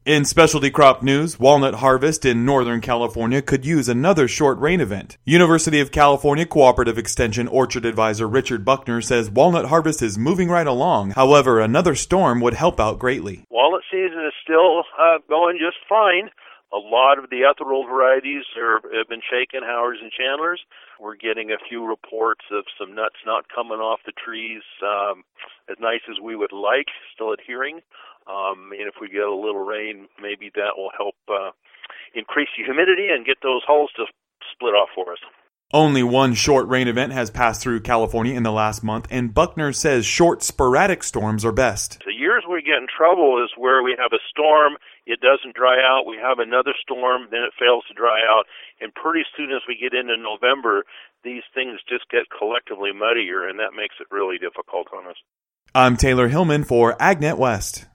In specialty crop news, walnut harvest in Northern California could use another short rain event. University of California Cooperative Extension Orchard Advisor Richard Buckner says walnut harvest is moving right along. However, another storm would help out greatly. Walnut season is still going just fine. A lot of the ethereal varieties have been shaken, Howards and Chandlers. We're getting a few reports of some nuts not coming off the trees as nice as we would like, still adhering. And if we get a little rain, maybe that will help increase the humidity and get those hulls to split off for us. Only one short rain event has passed through California in the last month, and Buckner says short, sporadic storms are best. The years we get in trouble is where we have a storm, it doesn't dry out, we have another storm, then it fails to dry out, and pretty soon as we get into November, these things just get collectively muddier, and that makes it really difficult on us. I'm Taylor Hillman for AgNet West.